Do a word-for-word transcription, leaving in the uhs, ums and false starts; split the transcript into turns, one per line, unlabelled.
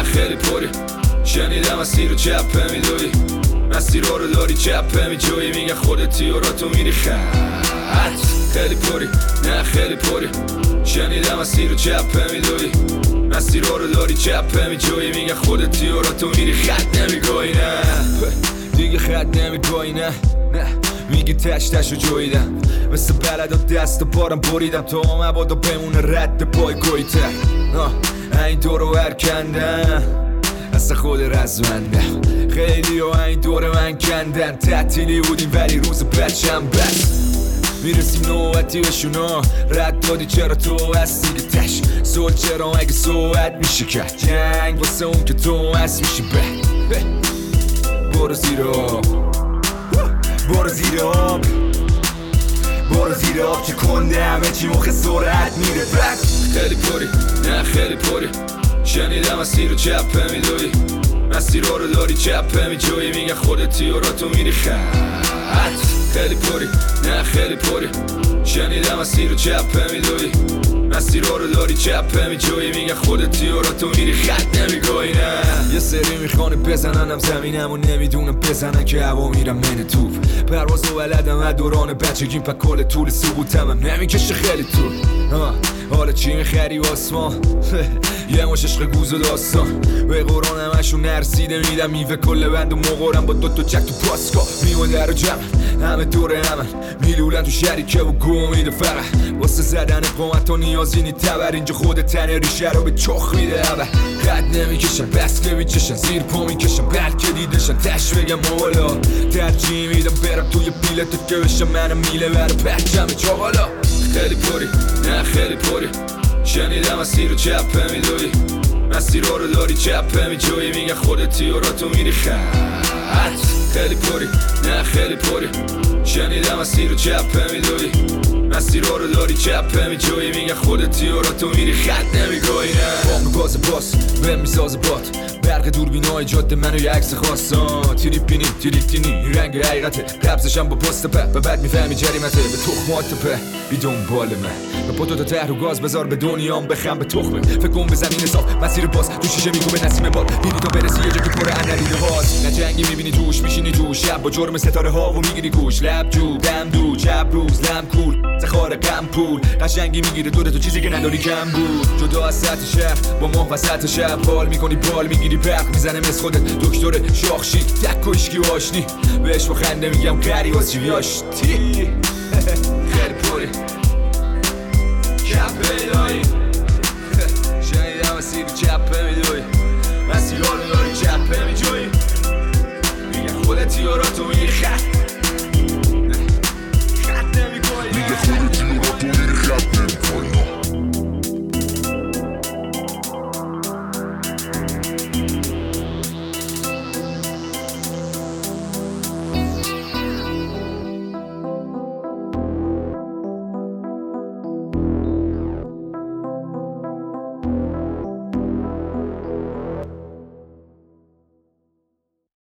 خیلی پری شنیدم مسیر رو چپه میدوی مسیر رو داری چپه میجوی میگه خودتی و را تو میری خط خیلی پری نه خیلی پری شنیدم مسیر رو چپه میدوی مسیر رو داری چپه میجوی میگه خودتی و را تو میری خط نمیگوی نه دیگه خط نمیگوی نه نه میگی تش تش رو جویدم مثل بلد و دست و بارم بریدم تا مبادا بمونه رد پای گویته این دور رو هرکندم اصلا خود رزمندم خیلی و این دور من کندن تعطیلی بودیم ولی روز بچم بس میرسیم نوبتی بشونا رد دادی چرا تو هستی که تش سول چرا اگه صحبت میشه کرد جنگ واسه اون که تو هست میشه به برو زیر آب برو زیر آب برو زیر آب که کنده همه چی مخ سرعت میره بک خیلی پری نه خیلی پری شنیدم مسیر رو چپه میدوی مسیر رو داری چپه میجوی میگه خودتی و را تو میری خط خیلی پری نه خیلی پری شنیدم مسیر رو چپه میدوی مسیر رو داری چپه میجوی میگه خودتی و را تو میری خط نمیگوی نه یه سری میخوانه بزننم زمینم و نمیدونم بزنن که هوا میرم من توپ پرواز و ولدم از دوران بچگیم پا کل طول سقوطم هم نمیکشه خیلی طول حالا چی میخری آسمان یه مش عشق گوز و داستان به قرآن همشون نرسیده میدم میوه کل بند و مقارم با دوتا چک تو پاسکا میون در و جمع همه دور همن میلولن تو شریکه و گو میده فقط واسه زدن قومت و نیازی نی تبر اینجا خود تن ریشه رو به چخ میده اول خط نمیکشن بس که میچشن زیر پا میکشن بلکه دیدشن تش بگم مولا ترجیح میدم برم توی بیلت که بشم منم میله بر بچم چاقالا خیلی پری نه خیلی پری شنیدم مسیر رو چپه میدوی مسیر رو داری چپه میجوی میگه خودتی و را تو میری خط خیلی پری نه خیلی پری شنیدم مسیر رو چپه میدوی مسیر رو داری چپه میجوی میگه خودتی و را تو میری خط نمیگوی نه بام گاز باس بهم میسازه بات برق دوربینای جاده منو یه عکس خواستان تریپینی تریپینی رنگ حقیقته قبضشم با پست په به بعد میفهمی جریمته به تخمات په بی دنبال من به پتو تا ته رو گاز بذار به دنیام بخم به تخمه فکر کن به زمین صاف مسیر باز تو شیشه میگو به نسیم باد دیدی تا برسی یه جا که پر انریده هاست نه جنگی میبینی توش میشینی تو شب با جرم ستاره ها و میگیری گوش لب جو دم دو چپ روز لم کول زخار غم پول قشنگی میگیره دور تو چیزی که نداری کم بود جدا از سطح شهر با ماه وسط شب حال میکنی بال میگیری برق میزنه مثل خودت دکتر شاخشی تک و اشکی و آشنی بهش با خنده میگم غری واسه چی بیاشتی خیلی پری چپه داری شنیدم مسیر چپه میدوی مسیر رو داری چپه میجوی میگه خودتی و را تو میری خط